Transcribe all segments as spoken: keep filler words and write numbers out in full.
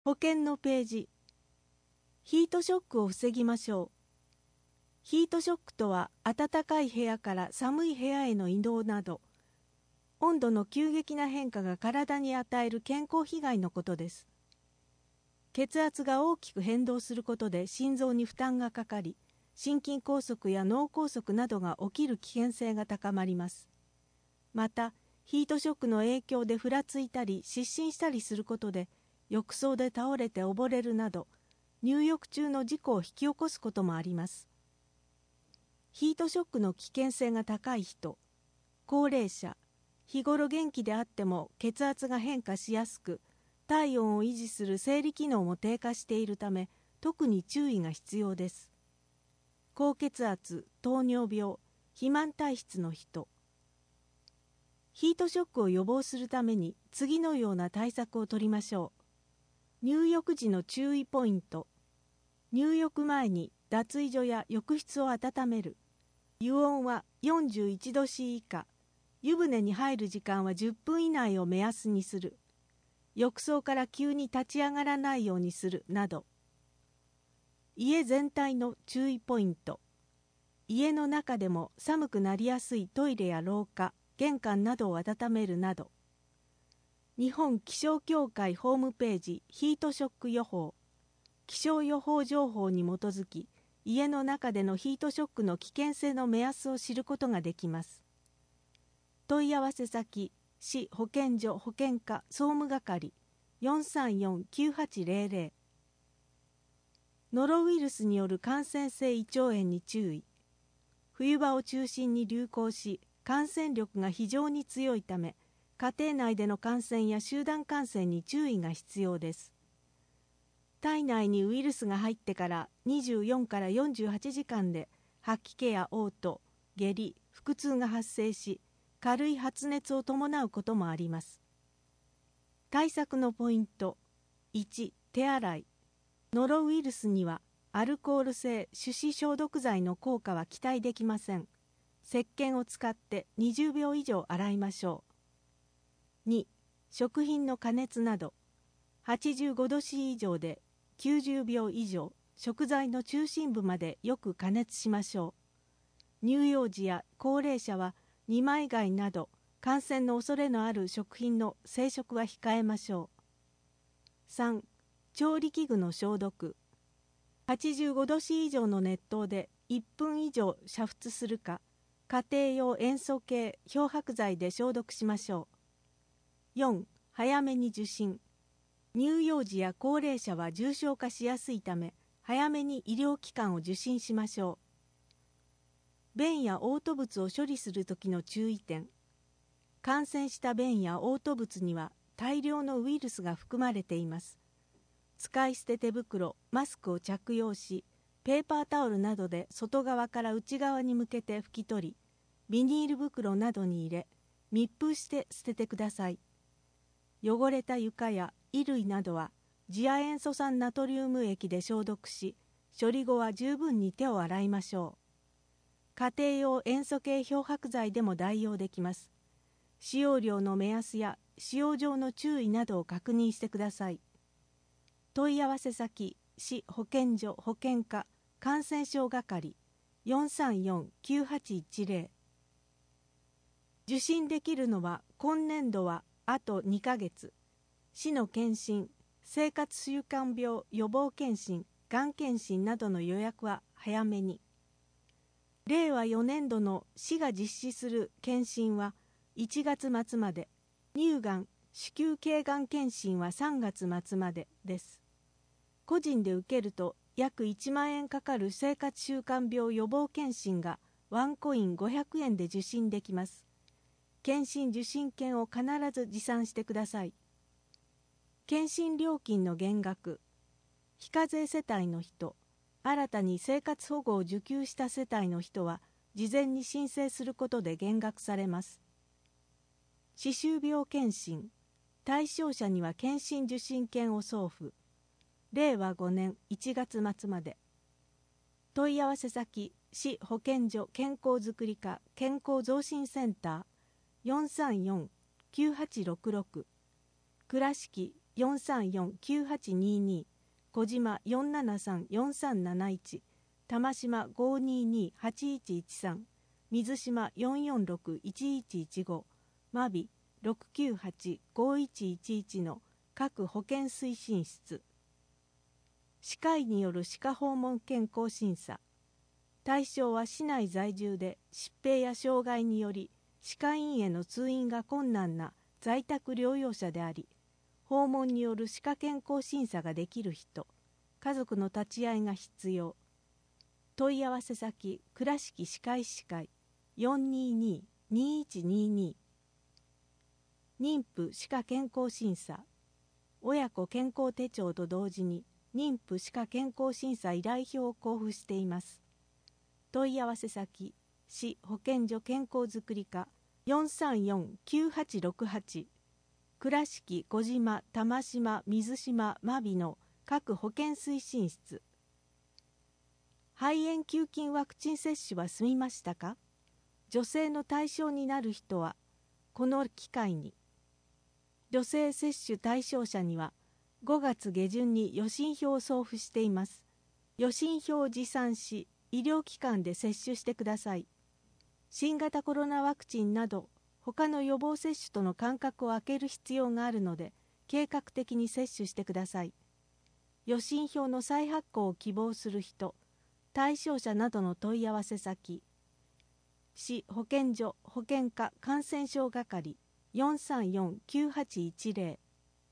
保険のページ。ヒートショックを防ぎましょう。ヒートショックとは、暖かい部屋から寒い部屋への移動など、温度の急激な変化が体に与える健康被害のことです。血圧が大きく変動することで心臓に負担がかかり、心筋梗塞や脳梗塞などが起きる危険性が高まります。また、ヒートショックの影響でふらついたり失神したりすることで、浴槽で倒れて溺れるなど、入浴中の事故を引き起こすこともあります。ヒートショックの危険性が高い人、高齢者、日頃元気であっても血圧が変化しやすく、体温を維持する生理機能も低下しているため、特に注意が必要です。高血圧、糖尿病、肥満体質の人。ヒートショックを予防するために次のような対策を取りましょう。入浴時の注意ポイント。入浴前に脱衣所や浴室を温める。湯温はよんじゅういちど C 以下。湯船に入る時間はじゅっぷん以内を目安にする。浴槽から急に立ち上がらないようにするなど。家全体の注意ポイント。家の中でも寒くなりやすいトイレや廊下、玄関などを温めるなど。日本気象協会ホームページヒートショック予報。気象予報情報に基づき、家の中でのヒートショックの危険性の目安を知ることができます。問い合わせ先、市保健所保健課総務係 よんさんよんきゅうはちゼロゼロ。ノロウイルスによる感染性胃腸炎に注意。冬場を中心に流行し、感染力が非常に強いため、家庭内での感染や集団感染に注意が必要です。体内にウイルスが入ってからにじゅうよんからよんじゅうはちじかんで吐き気や嘔吐、下痢、腹痛が発生し、軽い発熱を伴うこともあります。対策のポイント。いち、手洗い。ノロウイルスにはアルコール性手指消毒剤の効果は期待できません。石鹸を使ってにじゅうびょう以上洗いましょう。に、食品の加熱など、はちじゅうごど C 以上できゅうじゅうびょう以上、食材の中心部までよく加熱しましょう。乳幼児や高齢者は二枚貝など感染の恐れのある食品の生食は控えましょう。さん、調理器具の消毒。はちじゅうごど C 以上の熱湯でいっぷん以上煮沸するか、家庭用塩素系漂白剤で消毒しましょう。よん、早めに受診。乳幼児や高齢者は重症化しやすいため、早めに医療機関を受診しましょう。便や嘔吐物を処理するときの注意点。感染した便や嘔吐物には大量のウイルスが含まれています。使い捨て手袋、マスクを着用し、ペーパータオルなどで外側から内側に向けて拭き取り、ビニール袋などに入れ、密封して捨ててください。汚れた床や衣類などは次亜塩素酸ナトリウム液で消毒し、処理後は十分に手を洗いましょう。家庭用塩素系漂白剤でも代用できます。使用量の目安や使用上の注意などを確認してください。問い合わせ先、市保健所保健課感染症係 よんさんよんきゅうはちいちゼロ。受診できるのは今年度はあとにかげつ。市の検診、生活習慣病予防検診、がん検診などの予約は早めに。れいわよねんどの市が実施する検診はいちがつまつまで、乳がん、子宮頸がん検診はさんがつまつまでです。個人で受けると約いちまんえんかかる生活習慣病予防検診がワンコインごひゃくえんで受診できます。検診受診券を必ず持参してください。検診料金の減額。非課税世帯の人、新たに生活保護を受給した世帯の人は、事前に申請することで減額されます。歯周病検診。対象者には検診受診券を送付。れいわごねんいちがつまつまで。問い合わせ先、市保健所健康づくり課健康増進センターよんさんよんきゅうはちろくろく。倉敷よんさんよん きゅうはちにに、小島 よんななさん よんさんなないち、玉島 ごにに はちいちいちさん、水島 よんよんろく いちいちいちご、マビろくきゅうはち ごいちいちいちの各保健推進室。歯科医による歯科訪問健康審査。対象は市内在住で疾病や障害により歯科医院への通院が困難な在宅療養者であり、訪問による歯科健康審査ができる人、家族の立ち会いが必要。問い合わせ先、倉敷歯科医師会 よんにーにー にーいちにーにー。妊婦歯科健康審査。親子健康手帳と同時に妊婦歯科健康審査依頼票を交付しています。問い合わせ先、市保健所健康づくり課 よんさんよん きゅうはちろくはち、倉敷、小島、玉島、水島、真備の各保健推進室。肺炎球菌ワクチン接種は済みましたか？女性の対象になる人はこの機会に。女性接種対象者にはごがつ下旬に予診票を送付しています。予診票を持参し、医療機関で接種してください。新型コロナワクチンなど他の予防接種との間隔を空ける必要があるので、計画的に接種してください。予診票の再発行を希望する人、対象者などの問い合わせ先、市保健所保健課感染症係 よんさんよん きゅうはちいちぜろ。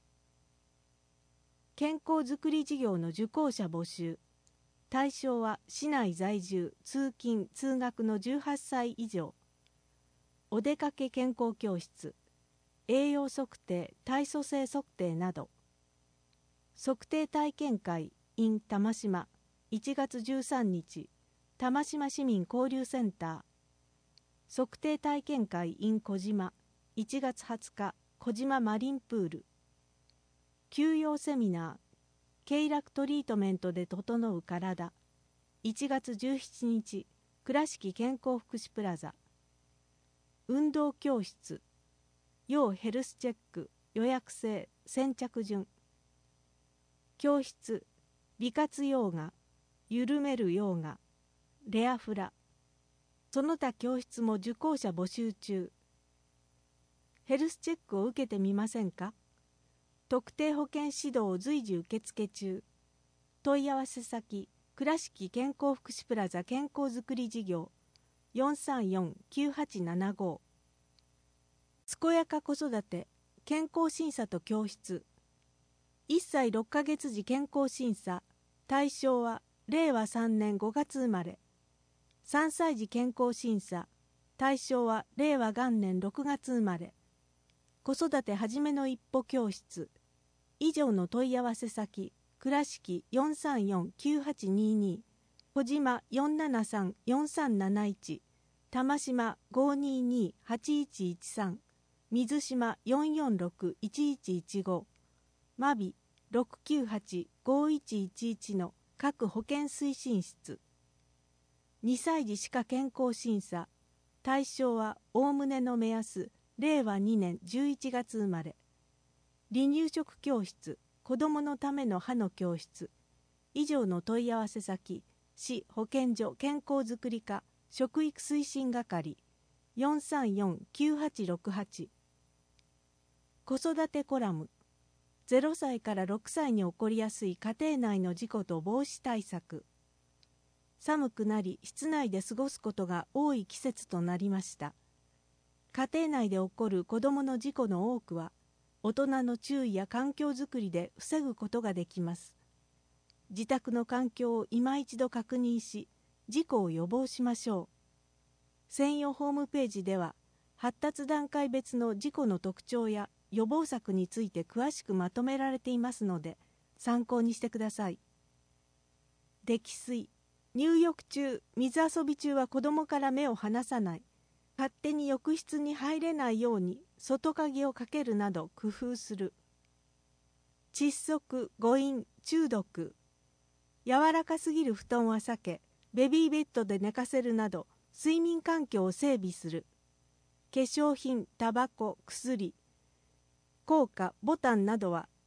健康づくり事業の受講者募集。対象は市内在住、通勤・通学のじゅうはっさい以上。お出かけ健康教室、栄養測定、体組成測定など。測定体験会 in 玉島いちがつじゅうさんにち、玉島市民交流センター。測定体験会 in 小島いちがつはつか、小島マリンプール。休養セミナー、経絡トリートメントで整う体。いちがつじゅうしちにち、倉敷健康福祉プラザ。運動教室、要ヘルスチェック、予約制、先着順。教室、美活ヨガ、緩めるヨガ、レアフラ。その他教室も受講者募集中。ヘルスチェックを受けてみませんか？特定保健指導を随時受付中。問い合わせ先、倉敷健康福祉プラザ健康づくり事業 よんさんよん きゅうはちななご。健やか子育て健康審査と教室。いっさいろっかげつ時健康審査。対象はれいわさんねんごがつ生まれ。さんさい児健康審査。対象はれいわ元年ろくがつ生まれ。子育てはじめの一歩教室。以上の問い合わせ先、倉敷 よんさんよん きゅうはちにに、小島 よんななさん よんさんなないち、玉島 ごにに はちいちいちさん、水島 よんよんろく いちいちいちご、真備 ろくきゅうはち ごいちいちいちの各保健推進室。にさい児歯科健康審査。対象はおおむねの目安、れいわにねんじゅういちがつ生まれ。離乳食教室、子どものための歯の教室。以上の問い合わせ先、市保健所健康づくり課食育推進係 よんさんよん きゅうはちろくはち。子育てコラム。ゼロさいからろくさいに起こりやすい家庭内の事故と防止対策。寒くなり室内で過ごすことが多い季節となりました。家庭内で起こる子どもの事故の多くは大人の注意や環境づくりで防ぐことができます。自宅の環境を今一度確認し、事故を予防しましょう。専用ホームページでは発達段階別の事故の特徴や予防策について詳しくまとめられていますので参考にしてください。溺水、入浴中、水遊び中は子どもから目を離さない。勝手に浴室に入れないように外鍵をかけるなど工夫する。窒息、誤飲、中毒。柔らかすぎる布団は避け、ベビーベッドで寝かせるなど睡眠環境を整備する。化粧品、タバコ、薬、硬貨、ボタンなどは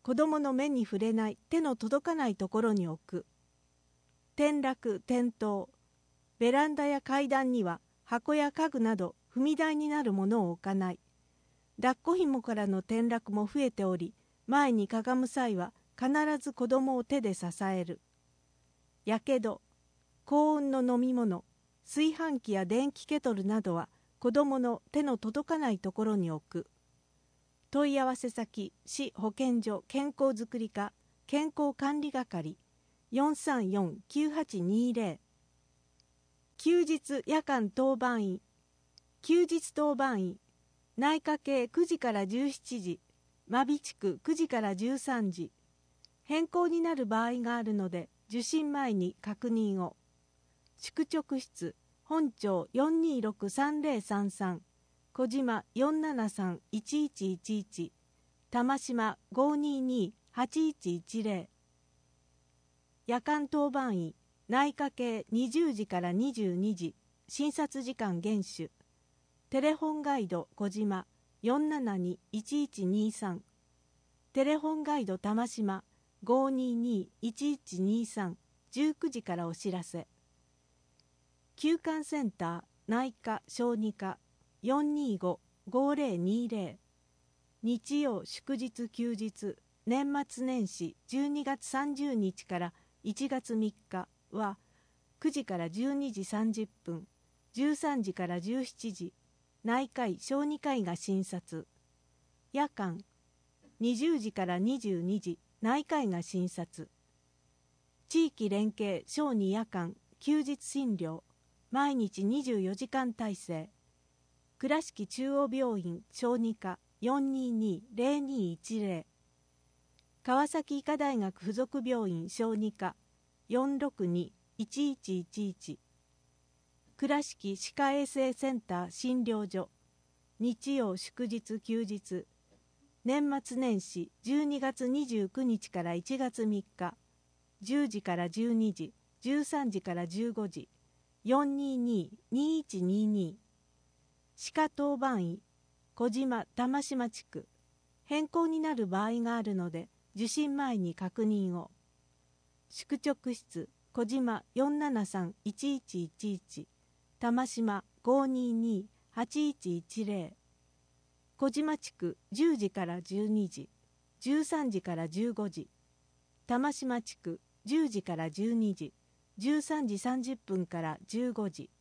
子供の目に触れない手の届かないところに置く。転落転倒、ベランダや階段には箱や家具など踏み台になるものを置かない。抱っこひもからの転落も増えており、前にかがむ際は必ず子供を手で支える。やけど、高温の飲み物、炊飯器や電気ケトルなどは子供の手の届かないところに置く。問い合わせ先、市保健所健康づくり課健康管理係 よんさんよんきゅうはちにゼロ。 休日夜間当番員、休日当番員、内科系くじからじゅうしちじ、真備地区くじからじゅうさんじ。変更になる場合があるので受診前に確認を。宿直室本庁 よんにーろくさんゼロさんさん、小島 よんななさんいちいちいちいち、玉島 ごーにーにーはちいちいちゼロ。夜間当番医内科系にじゅうじからにじゅうにじ、診察時間厳守。テレフォンガイド小島 よんななにーいちいちにーさん、テレフォンガイド玉島 ごーにーにーいちいちにーさん、じゅうくじからお知らせ。休館センター内科小児科 よんにーごごゼロにゼロ、日曜祝日休日年末年始じゅうにがつさんじゅうにちからいちがつみっかはくじからじゅうにじさんじゅっぷん、じゅうさんじからじゅうしちじ、内科医小児科医が診察。夜間にじゅうじからにじゅうにじ、内科医が診察。地域連携小児夜間休日診療、毎日にじゅうよじかん体制。倉敷中央病院小児科 よんにーにーゼロにーいちゼロ、川崎医科大学附属病院小児科 よんろくにーいちいちいちいち、倉敷歯科衛生センター診療所、日曜祝日休日年末年始じゅうにがつにじゅうくにちからいちがつみっか、じゅうじからじゅうにじ、じゅうさんじからじゅうごじ、よんにーにーにーいちにーにー。歯科当番医小島玉島地区、変更になる場合があるので受診前に確認を。宿直室小島 よんななさんいちいちいちいち、玉島 ごーにーにーはちいちいちゼロ、小島地区じゅうじからじゅうにじ、じゅうさんじからじゅうごじ、玉島地区じゅうじからじゅうにじ、じゅうさんじさんじゅっぷんからじゅうごじ。